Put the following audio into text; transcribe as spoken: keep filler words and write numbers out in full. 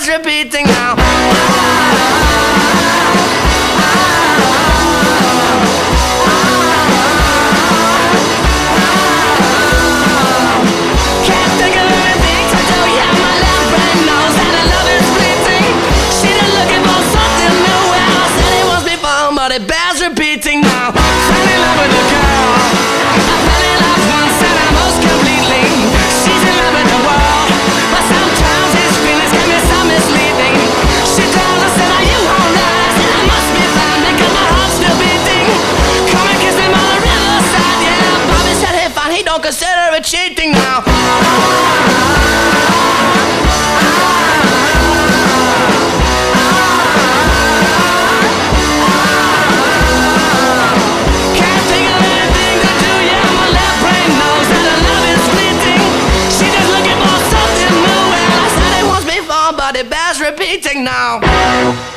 repeating now. Can't think of anything to do, yeah, my left brain knows that her love is fleeting. She just looking for something new, well, I said it once before, but it bears repeating now. Fell in love with a girl, I fell in love once and I most completely. She's in love with the world, but sometimes his feelings can be so misleading. She told us that you won't last, and I must be fine because my heart's still beating. Come and kiss him on the riverside, yeah. Bobby said hey fine, he don't consider it cheating now. Can't think of anything to do, yeah, my left brain knows that her love is fleeting. She just looking for something new, well, I said it once before, but it bears repeating now.